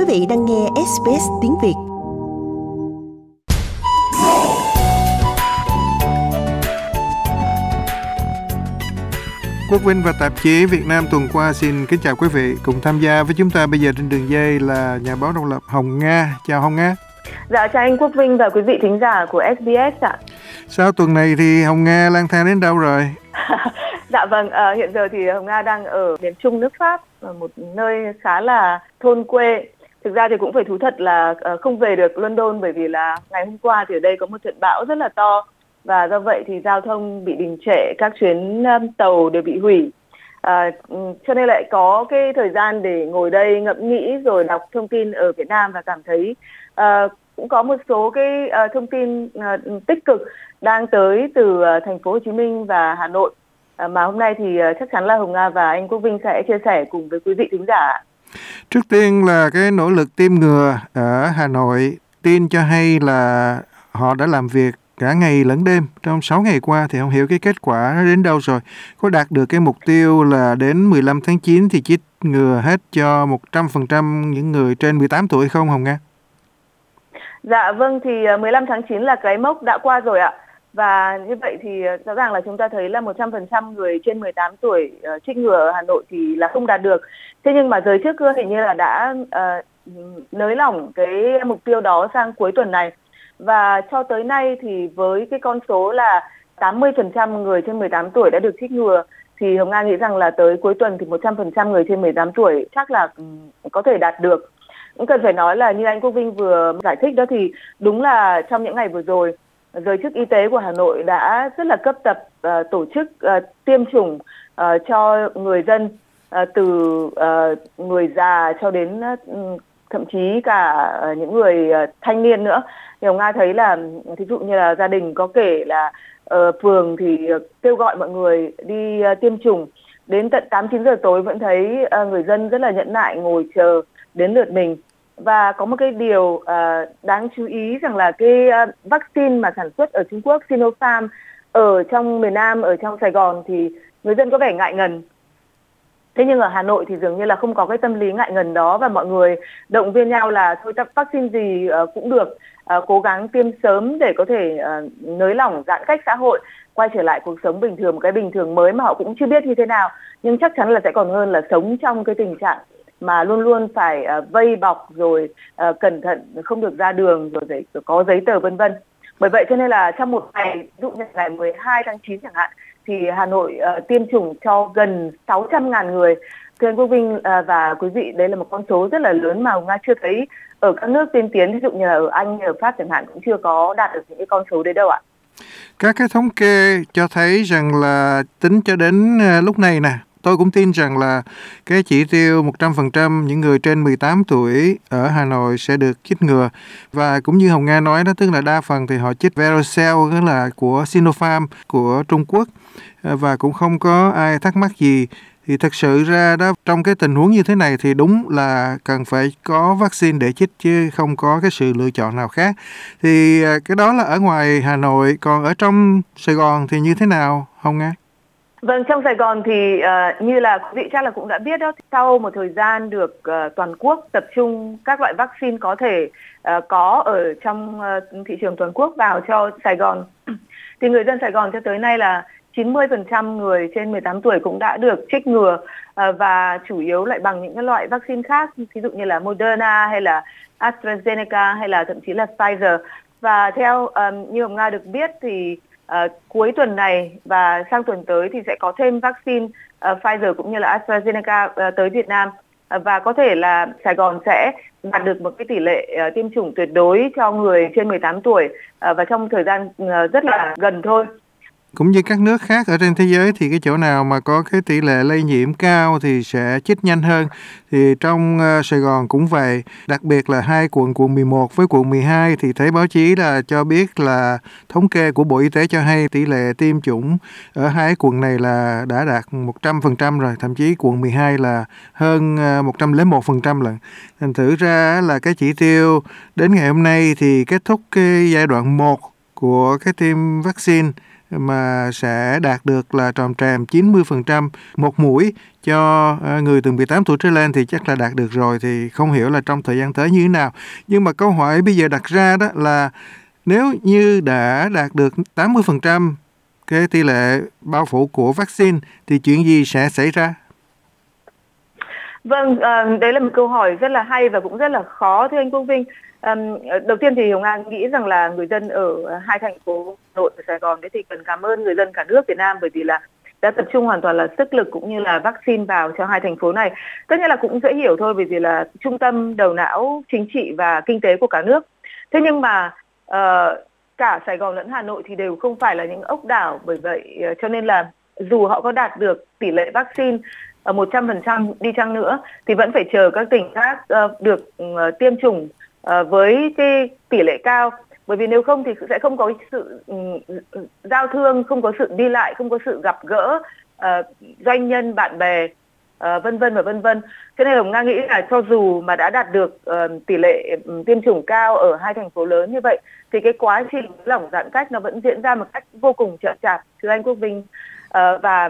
vị đang nghe SBS tiếng Việt. Quốc Vinh và tạp chí Việt Nam tuần qua xin kính chào quý vị. Cùng tham gia với chúng ta bây giờ trên đường dây là nhà báo độc lập Hồng Nga. Chào Hồng Nga. Dạ, chào anh Quốc Vinh và quý vị thính giả của SBS ạ. Sau tuần này thì Hồng Nga lang thang đến đâu rồi? Dạ vâng, hiện giờ thì Hồng Nga đang ở miền Trung nước Pháp, ở một nơi khá là thôn quê. Thực ra thì cũng phải thú thật là không về được London bởi vì là ngày hôm qua thì ở đây có một trận bão rất là to. Và do vậy thì giao thông bị đình trệ, các chuyến tàu đều bị hủy. Cho nên lại có cái thời gian để ngồi đây ngẫm nghĩ rồi đọc thông tin ở Việt Nam và cảm thấy cũng có một số cái thông tin tích cực đang tới từ thành phố Hồ Chí Minh và Hà Nội mà hôm nay thì chắc chắn là Hồng Nga và anh Quốc Vinh sẽ chia sẻ cùng với quý vị thính giả. Trước tiên là cái nỗ lực tiêm ngừa ở Hà Nội, tin cho hay là họ đã làm việc cả ngày lẫn đêm trong 6 ngày qua, thì không hiểu cái kết quả nó đến đâu rồi. Có đạt được cái mục tiêu là đến 15 tháng 9 thì chích ngừa hết cho 100% những người trên 18 tuổi không Hồng Nga? Dạ vâng, thì 15 tháng 9 là cái mốc đã qua rồi ạ. Và như vậy thì rõ ràng là chúng ta thấy là 100% người trên 18 tuổi chích ngừa ở Hà Nội thì là không đạt được. Thế nhưng mà giới chức hình như là đã nới lỏng cái mục tiêu đó sang cuối tuần này. Và cho tới nay thì với cái con số là 80% người trên 18 tuổi đã được chích ngừa thì Hồng Nga nghĩ rằng là tới cuối tuần thì 100% người trên 18 tuổi chắc là có thể đạt được. Cũng cần phải nói là như anh Quốc Vinh vừa giải thích đó, thì đúng là trong những ngày vừa rồi, giới chức y tế của Hà Nội đã rất là cấp tập tổ chức tiêm chủng cho người dân, từ người già cho đến thậm chí cả những người thanh niên nữa. Thì Hồng Nga thấy là thí dụ như là gia đình có kể là phường thì kêu gọi mọi người đi tiêm chủng, đến tận 8-9 giờ tối vẫn thấy người dân rất là nhẫn nại ngồi chờ đến lượt mình. Và có một cái điều đáng chú ý rằng là cái vaccine mà sản xuất ở Trung Quốc, Sinopharm, ở trong miền Nam, ở trong Sài Gòn thì người dân có vẻ ngại ngần. Thế nhưng ở Hà Nội thì dường như là không có cái tâm lý ngại ngần đó, và mọi người động viên nhau là thôi vaccine gì cũng được, cố gắng tiêm sớm để có thể nới lỏng giãn cách xã hội, quay trở lại cuộc sống bình thường, một cái bình thường mới mà họ cũng chưa biết như thế nào. Nhưng chắc chắn là sẽ còn hơn là sống trong cái tình trạng mà luôn luôn phải vây bọc rồi cẩn thận, không được ra đường, rồi có giấy tờ vân vân. Bởi vậy cho nên là trong một ngày, ví dụ như ngày 12 tháng 9 chẳng hạn, thì Hà Nội tiêm chủng cho gần 600.000 người. Thưa anh Quốc Vinh và quý vị, đây là một con số rất là lớn mà Nga chưa thấy ở các nước tiên tiến, ví dụ như là ở Anh, ở Pháp chẳng hạn, cũng chưa có đạt được những cái con số đấy đâu ạ. Các cái thống kê cho thấy rằng là tính cho đến lúc này nè, tôi cũng tin rằng là cái chỉ tiêu 100% những người trên 18 tuổi ở Hà Nội sẽ được chích ngừa. Và cũng như Hồng Nga nói đó, tức là đa phần thì họ chích Verocell, tức là của Sinopharm của Trung Quốc, và cũng không có ai thắc mắc gì. Thì thật sự ra đó, trong cái tình huống như thế này thì đúng là cần phải có vaccine để chích chứ không có cái sự lựa chọn nào khác. Thì cái đó là ở ngoài Hà Nội, còn ở trong Sài Gòn thì như thế nào Hồng Nga? Vâng, trong Sài Gòn thì như là quý vị chắc là cũng đã biết đó, sau một thời gian được toàn quốc tập trung các loại vaccine có thể có ở trong thị trường toàn quốc vào cho Sài Gòn, thì người dân Sài Gòn cho tới nay là 90% người trên 18 tuổi cũng đã được chích ngừa, và chủ yếu lại bằng những cái loại vaccine khác, ví dụ như là Moderna hay là AstraZeneca hay là thậm chí là Pfizer. Và theo như Hồng Nga được biết thì cuối tuần này và sang tuần tới thì sẽ có thêm vaccine Pfizer cũng như là AstraZeneca tới Việt Nam, và có thể là Sài Gòn sẽ đạt được một cái tỷ lệ tiêm chủng tuyệt đối cho người trên 18 tuổi và trong thời gian rất là gần thôi. Cũng như các nước khác ở trên thế giới thì cái chỗ nào mà có cái tỷ lệ lây nhiễm cao thì sẽ chích nhanh hơn. Thì trong Sài Gòn cũng vậy, đặc biệt là hai quận 11 với quận 12 thì thấy báo chí là cho biết là thống kê của Bộ Y tế cho hay tỷ lệ tiêm chủng ở hai quận này là đã đạt 100% rồi, thậm chí quận 12 là hơn 101% lần. Thành thử ra là cái chỉ tiêu đến ngày hôm nay thì kết thúc cái giai đoạn 1 của cái tiêm vaccine mà sẽ đạt được là tròn trèm 90% một mũi cho người từ 18 tuổi trở lên thì chắc là đạt được rồi, thì không hiểu là trong thời gian tới như thế nào. Nhưng mà câu hỏi bây giờ đặt ra đó là nếu như đã đạt được 80% cái tỷ lệ bao phủ của vaccine thì chuyện gì sẽ xảy ra? Vâng, đấy là một câu hỏi rất là hay và cũng rất là khó thưa anh Quốc Vinh. Đầu tiên thì Hồng Nga nghĩ rằng là người dân ở hai thành phố Hà Nội và Sài Gòn thì cần cảm ơn người dân cả nước Việt Nam, bởi vì là đã tập trung hoàn toàn là sức lực cũng như là vaccine vào cho hai thành phố này. Tất nhiên là cũng dễ hiểu thôi, bởi vì là trung tâm đầu não chính trị và kinh tế của cả nước. Thế nhưng mà cả Sài Gòn lẫn Hà Nội thì đều không phải là những ốc đảo, bởi vậy cho nên là dù họ có đạt được tỷ lệ vaccine 100% đi chăng nữa thì vẫn phải chờ các tỉnh khác được tiêm chủng với cái tỷ lệ cao, bởi vì nếu không thì sẽ không có sự giao thương, không có sự đi lại, không có sự gặp gỡ doanh nhân, bạn bè, vân vân và vân vân. Cho nên Hồng Nga nghĩ là cho dù mà đã đạt được tỷ lệ tiêm chủng cao ở hai thành phố lớn như vậy thì cái quá trình lỏng giãn cách nó vẫn diễn ra một cách vô cùng chậm chạp, thưa anh Quốc Vinh. Và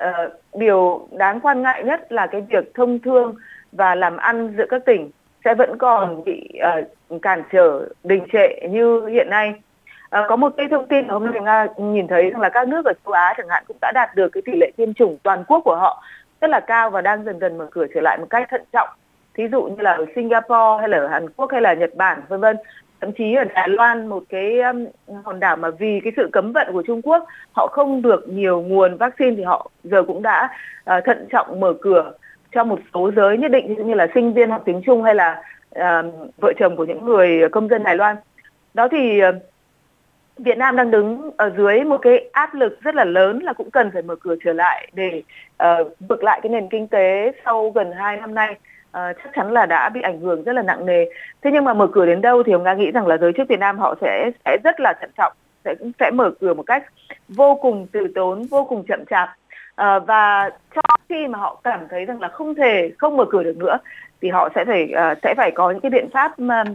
điều đáng quan ngại nhất là cái việc thông thương và làm ăn giữa các tỉnh sẽ vẫn còn bị cản trở, đình trệ như hiện nay. Có một cái thông tin hôm nay Nga nhìn thấy rằng là các nước ở châu Á chẳng hạn cũng đã đạt được cái tỷ lệ tiêm chủng toàn quốc của họ rất là cao và đang dần dần mở cửa trở lại một cách thận trọng. Thí dụ như là ở Singapore hay là ở Hàn Quốc hay là Nhật Bản vân vân. Thậm chí ở Đài Loan, một cái hòn đảo mà vì cái sự cấm vận của Trung Quốc họ không được nhiều nguồn vaccine thì họ giờ cũng đã thận trọng mở cửa cho một số giới nhất định, ví dụ như là sinh viên học tiếng Trung hay là vợ chồng của những người công dân Đài Loan. Đó thì Việt Nam đang đứng ở dưới một cái áp lực rất là lớn là cũng cần phải mở cửa trở lại để vực lại cái nền kinh tế sau gần 2 năm nay. Chắc chắn là đã bị ảnh hưởng rất là nặng nề. Thế nhưng mà mở cửa đến đâu thì Hồng Nga nghĩ rằng là giới chức Việt Nam họ sẽ rất là thận trọng, sẽ mở cửa một cách vô cùng từ tốn, vô cùng chậm chạp. Và cho khi mà họ cảm thấy rằng là không mở cửa được nữa thì họ sẽ phải có những cái biện pháp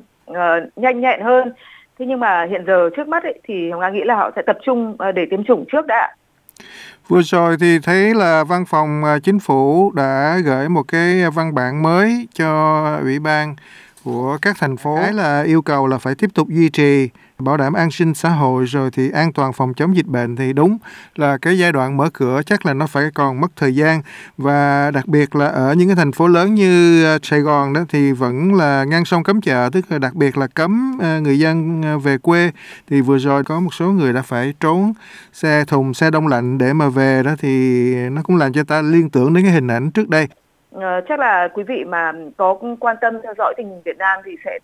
nhanh nhẹn hơn. Thế nhưng mà hiện giờ trước mắt thì Hồng Nga nghĩ là họ sẽ tập trung để tiêm chủng trước đã. Vừa rồi thì thấy là Văn phòng Chính phủ đã gửi một cái văn bản mới cho Ủy ban của các thành phố, cái là yêu cầu là phải tiếp tục duy trì bảo đảm an sinh xã hội rồi thì an toàn phòng chống dịch bệnh. Thì đúng là cái giai đoạn mở cửa chắc là nó phải còn mất thời gian, và đặc biệt là ở những cái thành phố lớn như Sài Gòn đó thì vẫn là ngăn sông cấm chợ, tức là đặc biệt là cấm người dân về quê. Thì vừa rồi có một số người đã phải trốn xe thùng, xe đông lạnh để mà về đó, thì nó cũng làm cho ta liên tưởng đến cái hình ảnh trước đây. Chắc là quý vị mà có quan tâm theo dõi tình hình Việt Nam thì sẽ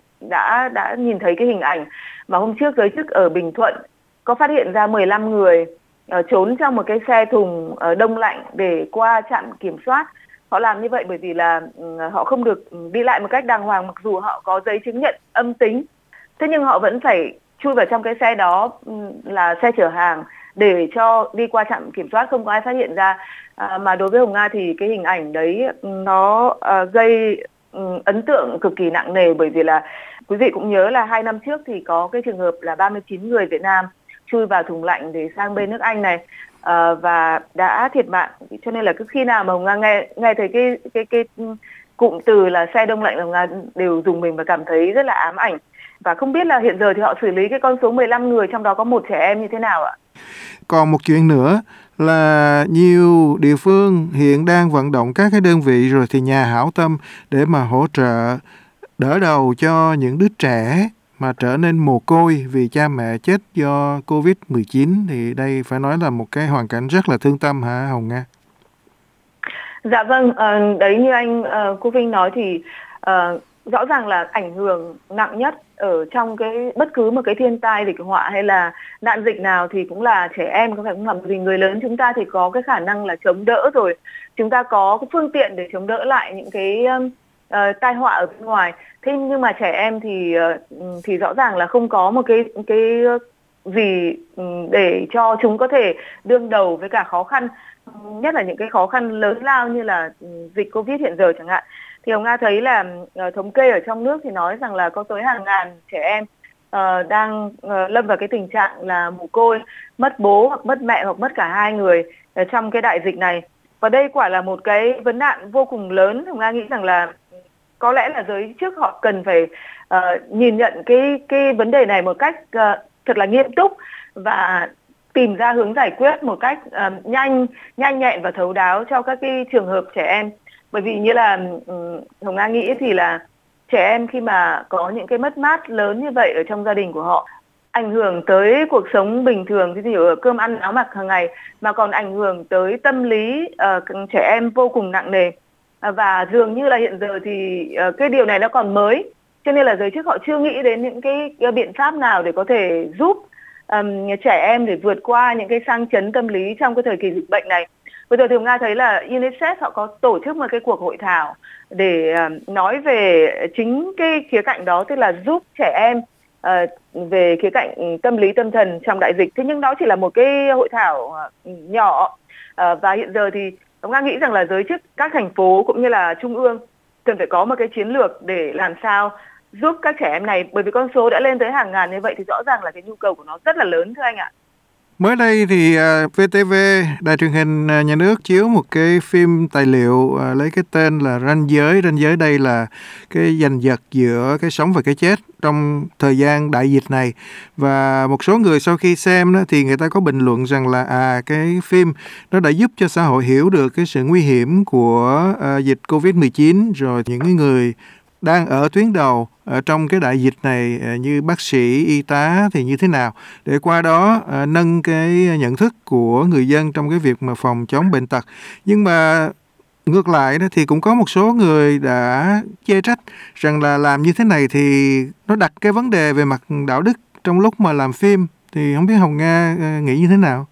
đã nhìn thấy cái hình ảnh mà hôm trước giới chức ở Bình Thuận có phát hiện ra 15 người trốn trong một cái xe thùng đông lạnh để qua trạm kiểm soát. Họ làm như vậy bởi vì là họ không được đi lại một cách đàng hoàng, mặc dù họ có giấy chứng nhận âm tính. Thế nhưng họ vẫn phải chui vào trong cái xe đó, là xe chở hàng, để cho đi qua trạm kiểm soát, không có ai phát hiện ra. Mà đối với Hồng Nga thì cái hình ảnh đấy nó gây ấn tượng cực kỳ nặng nề, bởi vì là quý vị cũng nhớ là 2 năm trước thì có cái trường hợp là 39 người Việt Nam chui vào thùng lạnh để sang bên nước Anh này và đã thiệt mạng. Cho nên là cứ khi nào mà Hồng Nga nghe thấy cái cụm từ là xe đông lạnh, Hồng Nga đều dùng mình và cảm thấy rất là ám ảnh. Và không biết là hiện giờ thì họ xử lý cái con số 15 người, trong đó có một trẻ em, như thế nào ạ? Còn một chuyện nữa là nhiều địa phương hiện đang vận động các cái đơn vị rồi thì nhà hảo tâm để mà hỗ trợ đỡ đầu cho những đứa trẻ mà trở nên mồ côi vì cha mẹ chết do Covid-19. Thì đây phải nói là một cái hoàn cảnh rất là thương tâm hả Hồng Nga? Dạ vâng, đấy như anh Cô Vinh nói thì rõ ràng là ảnh hưởng nặng nhất ở trong cái bất cứ một cái thiên tai, dịch họa hay là nạn dịch nào thì cũng là trẻ em, có phải không? Vì người lớn chúng ta thì có cái khả năng là chống đỡ rồi, chúng ta có cái phương tiện để chống đỡ lại những cái tai họa ở bên ngoài. Thế nhưng mà trẻ em thì rõ ràng là không có một cái gì để cho chúng có thể đương đầu với cả khó khăn, nhất là những cái khó khăn lớn lao như là dịch Covid hiện giờ chẳng hạn. Thì Hồng Nga thấy là thống kê ở trong nước thì nói rằng là có tới hàng ngàn trẻ em đang lâm vào cái tình trạng là mồ côi, mất bố hoặc mất mẹ hoặc mất cả hai người trong cái đại dịch này. Và đây quả là một cái vấn nạn vô cùng lớn. Hồng Nga nghĩ rằng là có lẽ là giới chức họ cần phải nhìn nhận cái vấn đề này một cách thật là nghiêm túc và tìm ra hướng giải quyết một cách nhanh nhẹn và thấu đáo cho các cái trường hợp trẻ em. Bởi vì như là Hồng Nga nghĩ thì là trẻ em khi mà có những cái mất mát lớn như vậy ở trong gia đình của họ, ảnh hưởng tới cuộc sống bình thường, ví dụ cơm ăn áo mặc hàng ngày, mà còn ảnh hưởng tới tâm lý trẻ em vô cùng nặng nề. Và dường như là hiện giờ thì cái điều này nó còn mới, cho nên là giới chức họ chưa nghĩ đến những cái biện pháp nào để có thể giúp trẻ em để vượt qua những cái sang chấn tâm lý trong cái thời kỳ dịch bệnh này. Bây giờ thì Nga thấy là UNICEF họ có tổ chức một cái cuộc hội thảo để nói về chính cái khía cạnh đó, tức là giúp trẻ em về khía cạnh tâm lý tâm thần trong đại dịch. Thế nhưng đó chỉ là một cái hội thảo nhỏ, và hiện giờ thì Nga nghĩ rằng là giới chức các thành phố cũng như là trung ương cần phải có một cái chiến lược để làm sao giúp các trẻ em này, bởi vì con số đã lên tới hàng ngàn như vậy thì rõ ràng là cái nhu cầu của nó rất là lớn, thưa anh ạ. Mới đây thì VTV, đài truyền hình nhà nước chiếu một cái phim tài liệu lấy cái tên là Ranh giới. Ranh giới đây là cái giành giật giữa cái sống và cái chết trong thời gian đại dịch này. Và một số người sau khi xem đó, thì người ta có bình luận rằng là cái phim nó đã giúp cho xã hội hiểu được cái sự nguy hiểm của dịch Covid-19, rồi những cái người đang ở tuyến đầu ở trong cái đại dịch này như bác sĩ, y tá thì như thế nào, để qua đó nâng cái nhận thức của người dân trong cái việc mà phòng chống bệnh tật. Nhưng mà ngược lại đó thì cũng có một số người đã chê trách rằng là làm như thế này thì nó đặt cái vấn đề về mặt đạo đức trong lúc mà làm phim. Thì không biết Hồng Nga nghĩ như thế nào?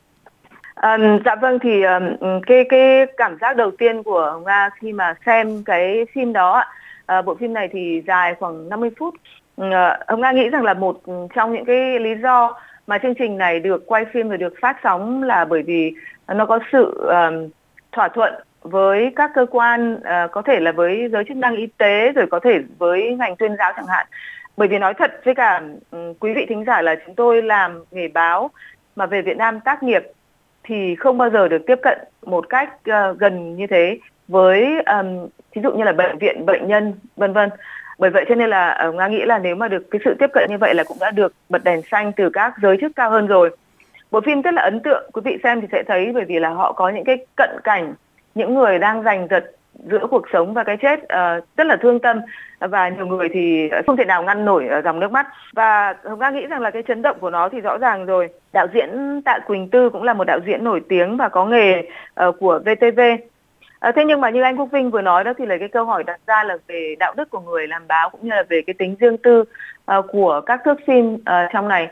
Dạ vâng, thì cái cảm giác đầu tiên của Hồng Nga khi mà xem cái phim đó, bộ phim này thì dài khoảng 50 phút. Hồng Nga nghĩ rằng là một trong những cái lý do mà chương trình này được quay phim và được phát sóng là bởi vì nó có sự thỏa thuận với các cơ quan, có thể là với giới chức năng y tế, rồi có thể với ngành tuyên giáo chẳng hạn. Bởi vì nói thật với cả quý vị thính giả là chúng tôi làm nghề báo mà về Việt Nam tác nghiệp thì không bao giờ được tiếp cận một cách gần như thế với ví dụ như là bệnh viện, bệnh nhân, vân vân. Bởi vậy cho nên là Nga nghĩ là nếu mà được cái sự tiếp cận như vậy là cũng đã được bật đèn xanh từ các giới chức cao hơn rồi. Bộ phim rất là ấn tượng, quý vị xem thì sẽ thấy, bởi vì là họ có những cái cận cảnh những người đang giành giật giữa cuộc sống và cái chết rất là thương tâm, và nhiều người thì không thể nào ngăn nổi dòng nước mắt. Và Hồng Nga nghĩ rằng là cái chấn động của nó thì rõ ràng rồi. Đạo diễn Tạ Quỳnh Tư cũng là một đạo diễn nổi tiếng và có nghề của VTV. Thế nhưng mà như anh Quốc Vinh vừa nói đó, thì là cái câu hỏi đặt ra là về đạo đức của người làm báo, cũng như là về cái tính riêng tư của các thước phim trong này.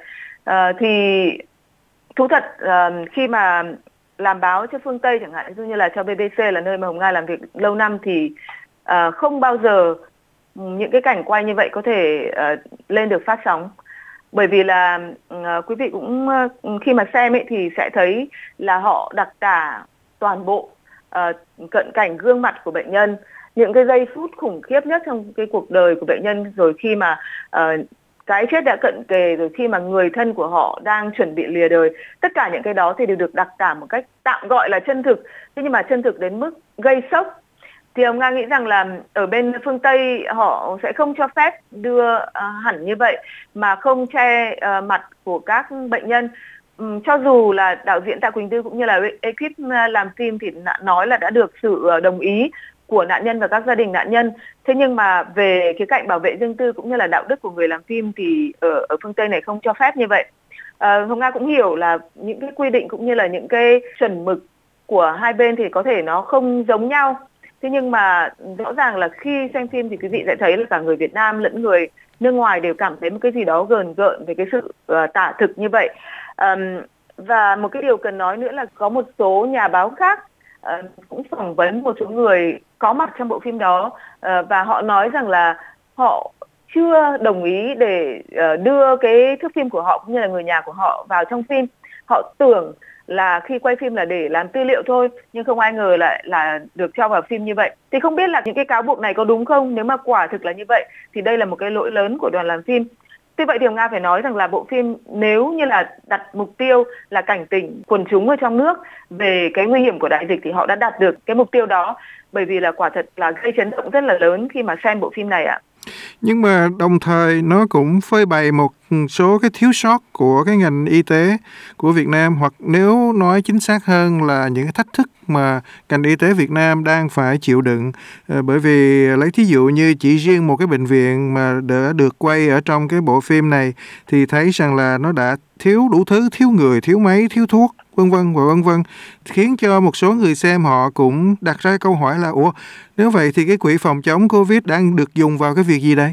Thì thú thật khi mà làm báo cho phương Tây chẳng hạn, ví dụ như là cho BBC là nơi mà Hồng Nga làm việc lâu năm, thì không bao giờ những cái cảnh quay như vậy có thể lên được phát sóng. Bởi vì là quý vị cũng khi mà xem ấy thì sẽ thấy là họ đặc tả toàn bộ cận cảnh gương mặt của bệnh nhân, những cái giây phút khủng khiếp nhất trong cái cuộc đời của bệnh nhân, rồi khi mà cái chết đã cận kề, rồi khi mà người thân của họ đang chuẩn bị lìa đời. Tất cả những cái đó thì đều được đặc tả một cách tạm gọi là chân thực, thế nhưng mà chân thực đến mức gây sốc. Thì ông Nga nghĩ rằng là ở bên phương Tây họ sẽ không cho phép đưa hẳn như vậy, mà không che mặt của các bệnh nhân. Cho dù là đạo diễn Tạ Quỳnh Tư cũng như là ekip làm phim thì nói là đã được sự đồng ý của nạn nhân và các gia đình nạn nhân. Thế nhưng mà về khía cạnh bảo vệ riêng tư cũng như là đạo đức của người làm phim thì ở phương Tây này không cho phép như vậy. Hồng Nga cũng hiểu là những cái quy định cũng như là những cái chuẩn mực của hai bên thì có thể nó không giống nhau. Thế nhưng mà rõ ràng là khi xem phim thì quý vị sẽ thấy là cả người Việt Nam lẫn người nước ngoài đều cảm thấy một cái gì đó gờn gợn về cái sự tả thực như vậy. Và một cái điều cần nói nữa là có một số nhà báo khác cũng phỏng vấn một số người có mặt trong bộ phim đó, và họ nói rằng là họ chưa đồng ý để đưa cái thước phim của họ cũng như là người nhà của họ vào trong phim. Họ tưởng là khi quay phim là để làm tư liệu thôi, nhưng không ai ngờ lại là được cho vào phim như vậy. Thì không biết là những cái cáo buộc này có đúng không? Nếu mà quả thực là như vậy thì đây là một cái lỗi lớn của đoàn làm phim. Tuy vậy thì Nga phải nói rằng là bộ phim nếu như là đặt mục tiêu là cảnh tỉnh quần chúng ở trong nước về cái nguy hiểm của đại dịch thì họ đã đạt được cái mục tiêu đó, bởi vì là quả thật là gây chấn động rất là lớn khi mà xem bộ phim này ạ. Nhưng mà đồng thời nó cũng phơi bày một số cái thiếu sót của cái ngành y tế của Việt Nam, hoặc nếu nói chính xác hơn là những cái thách thức mà ngành y tế Việt Nam đang phải chịu đựng. Bởi vì lấy thí dụ như chỉ riêng một cái bệnh viện mà đã được quay ở trong cái bộ phim này thì thấy rằng là nó đã thiếu đủ thứ, thiếu người, thiếu máy, thiếu thuốc, vân vân và vân vân, khiến cho một số người xem họ cũng đặt ra câu hỏi là nếu vậy thì cái quỹ phòng chống Covid đang được dùng vào cái việc gì đây?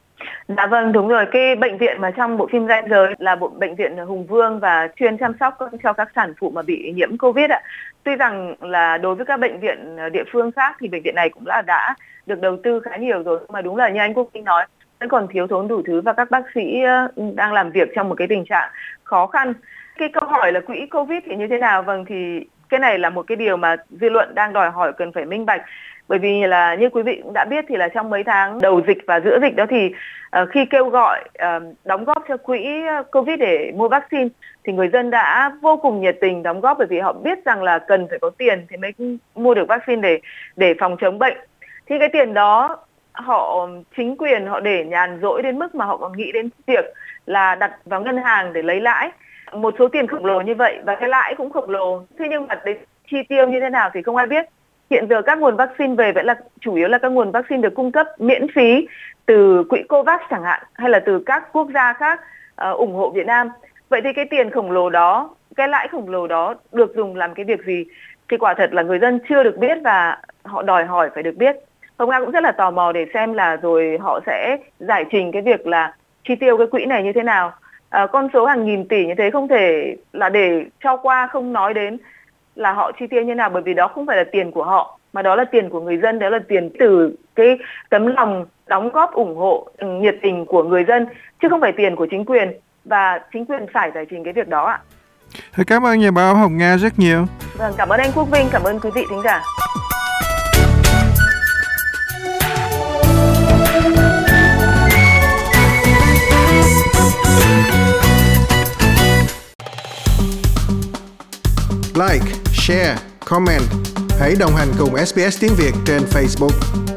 Dạ vâng, đúng rồi. Cái bệnh viện mà trong bộ phim Ranh Giới là bộ bệnh viện Hùng Vương và chuyên chăm sóc cho các sản phụ mà bị nhiễm Covid ạ. Tuy rằng là đối với các bệnh viện địa phương khác thì bệnh viện này cũng là đã được đầu tư khá nhiều rồi, mà đúng là như anh Quốc Vinh nói, vẫn còn thiếu thốn đủ thứ và các bác sĩ đang làm việc trong một cái tình trạng khó khăn. Cái câu hỏi là quỹ Covid thì như thế nào? Vâng, thì cái này là một cái điều mà dư luận đang đòi hỏi cần phải minh bạch. Bởi vì là như quý vị cũng đã biết thì là trong mấy tháng đầu dịch và giữa dịch đó thì khi kêu gọi đóng góp cho quỹ Covid để mua vaccine thì người dân đã vô cùng nhiệt tình đóng góp, bởi vì họ biết rằng là cần phải có tiền thì mới mua được vaccine để phòng chống bệnh. Thì cái tiền đó chính quyền họ để nhàn rỗi đến mức mà họ còn nghĩ đến việc là đặt vào ngân hàng để lấy lãi. Một số tiền khổng lồ như vậy và cái lãi cũng khổng lồ. Thế nhưng mà để chi tiêu như thế nào thì không ai biết. Hiện giờ các nguồn vaccine về vẫn là chủ yếu là các nguồn vaccine được cung cấp miễn phí từ quỹ COVAX chẳng hạn, hay là từ các quốc gia khác ủng hộ Việt Nam. Vậy thì cái tiền khổng lồ đó, cái lãi khổng lồ đó được dùng làm cái việc gì thì quả thật là người dân chưa được biết và họ đòi hỏi phải được biết. Hồng Nga cũng rất là tò mò để xem là rồi họ sẽ giải trình cái việc là chi tiêu cái quỹ này như thế nào. Con số hàng nghìn tỷ như thế không thể là để cho qua không nói đến là họ chi tiêu như nào, bởi vì đó không phải là tiền của họ mà đó là tiền của người dân, đó là tiền từ cái tấm lòng đóng góp ủng hộ nhiệt tình của người dân chứ không phải tiền của chính quyền, và chính quyền phải giải trình cái việc đó ạ. Cảm ơn nhà báo Hồng Nga rất nhiều. Vâng, cảm ơn anh Quốc Vinh, cảm ơn quý vị thính giả. Like, share, comment. Hãy đồng hành cùng SBS tiếng Việt trên Facebook.